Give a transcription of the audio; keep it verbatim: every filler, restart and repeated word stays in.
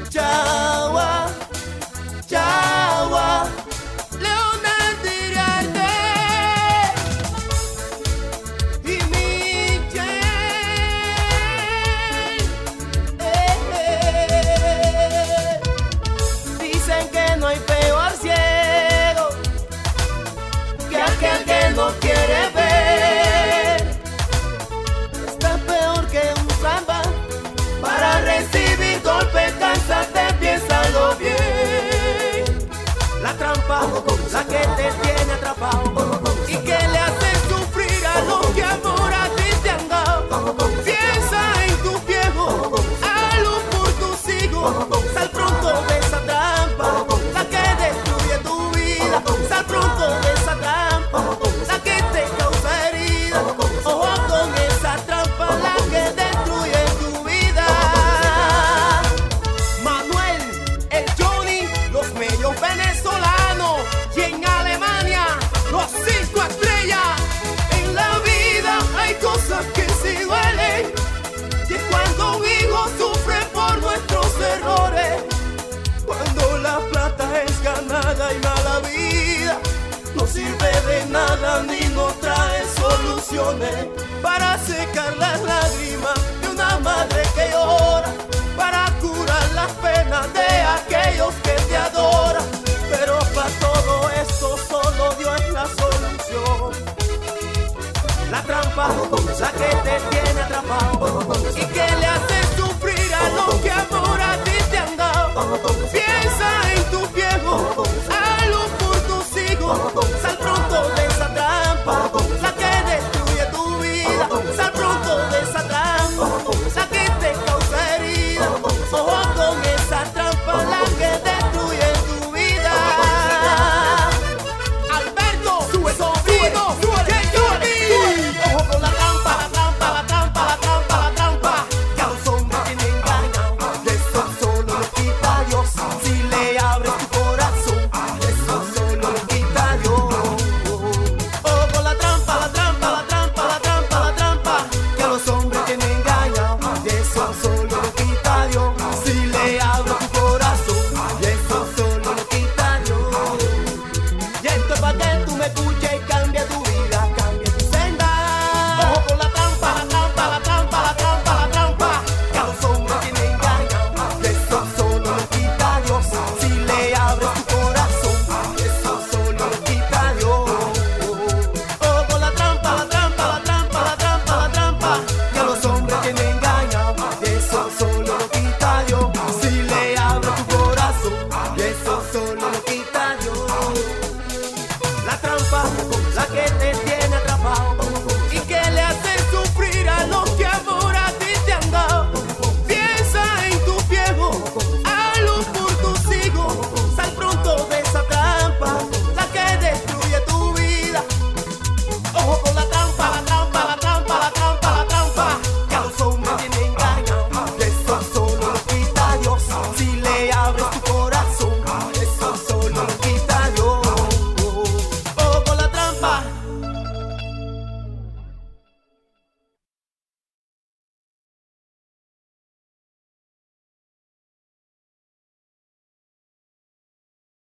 Chawa, Chawa, Leonardo Iriarte y Michelle. Eh, eh. Dicen que no hay peor ciego que aquel que no quiere ver. Está peor que un samba. Para recibir golpes, cánsate, piénsalo bien. La trampa, la que te tiene atrapado y que le hace sufrir a los que amor a ti te han dado. Piensa en tus viejos, hazlo por tus hijos. Sal pronto de esa trampa, la que destruye tu vida. Sal pronto de esa trampa, la que te causa herida. Ojo con esa trampa, la que destruye tu vida. Manuel, el Johnny, los medios venezolanos y en Alemania, los cinco estrellas. En la vida hay cosas que sí duelen, y es cuando hijos sufren por nuestros errores. Cuando la plata es ganada y mala vida, no sirve de nada ni nos trae soluciones para secar las lágrimas de una madre que llora, para curar las penas de aquellos que te adoran. Pero para todo esto solo Dios es la solución. La trampa, la que te tiene atrapado